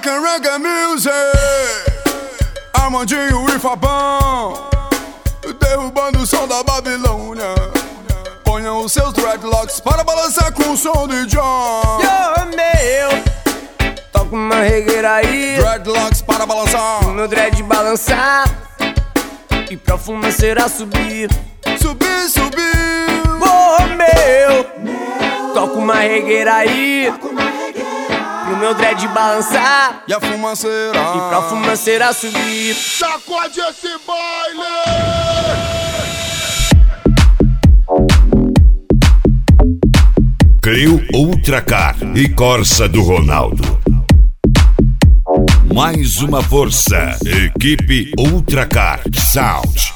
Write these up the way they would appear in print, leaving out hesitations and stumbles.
rock and reggae music. Armandinho e Fabão, derrubando o som da Babilônia. Ponham os seus dreadlocks para balançar com o som de John. Yo, meu, toca uma regueira aí. Dreadlocks para balançar. Meu dread balançar e pra fumaceira subir. Subir, subir. Oh, meu, toca uma regueira aí. Pro meu dread balançar e a fumaceira, e pra fumaceira subir. Sacode esse baile. Clio Ultracar e Corsa do Ronaldo. Mais uma força. Equipe Ultracar Sound.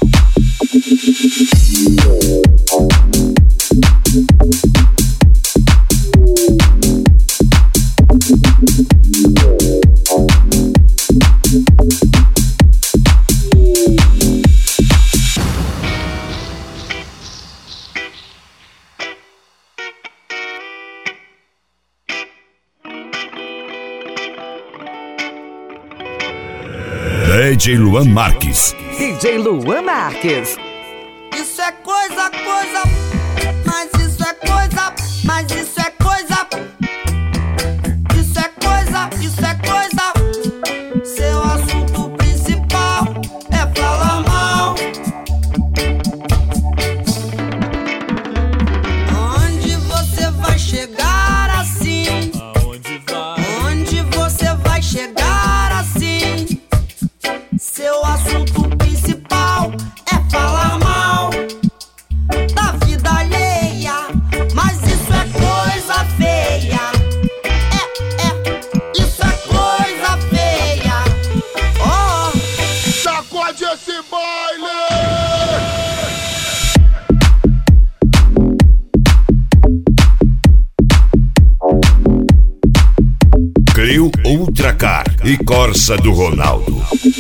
DJ Luan Marques. DJ Luan Marques. Isso é coisa, mas isso é coisa, mas isso é coisa. Isso é coisa, isso é coisa. Seu assunto principal é falar mal. Onde você vai chegar assim? Aonde vai? Onde você vai chegar assim? Seu assunto principal é falar mal da vida alheia, mas isso é coisa feia. Isso é coisa feia. Oh, Sacode esse baile. Clio Ultracar e Corsa do Ronaldo.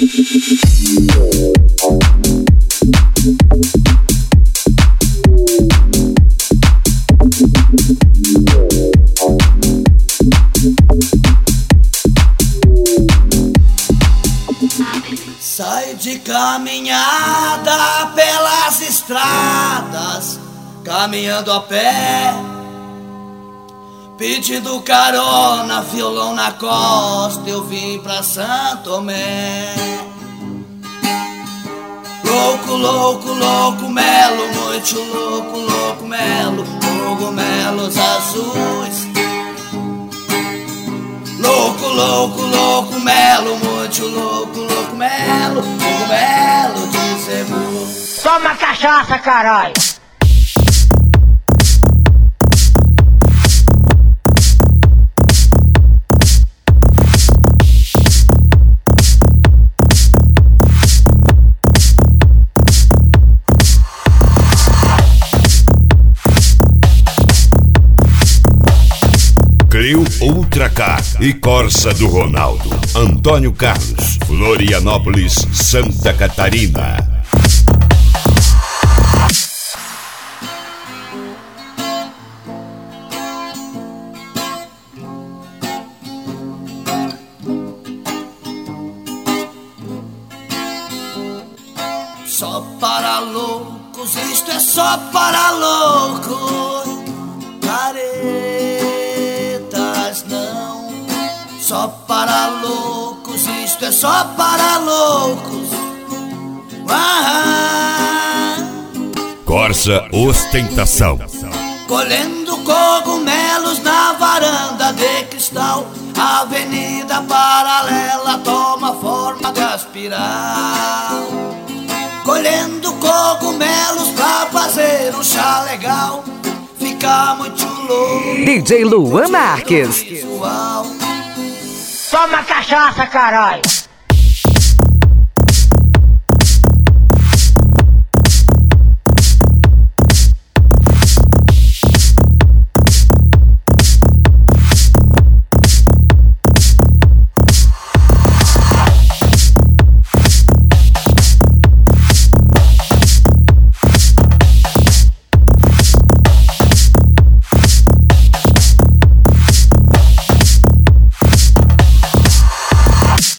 sai de caminhada pelas estradas, caminhando a pé, pedindo carona, violão na costa, eu vim pra Santo Tomé. Louco, louco, louco, melo, muito louco, louco, melo, cogumelos azuis. Louco, louco, louco, melo, muito louco, louco, melo, cogumelo de zebu. Toma cachaça, caralho! Clio Ultracar e Corsa do Ronaldo. Antônio Carlos, Florianópolis, Santa Catarina. Só para loucos, isto é só para loucos. Caretas não. Só para loucos, isto é só para loucos. Corsa Ostentação. Colhendo cogumelos na varanda de cristal. A avenida paralela toma forma de aspiral. Colhendo cogumelos pra fazer um chá legal. Fica muito louco. DJ Luan Marques. Visual. Toma cachaça, caralho!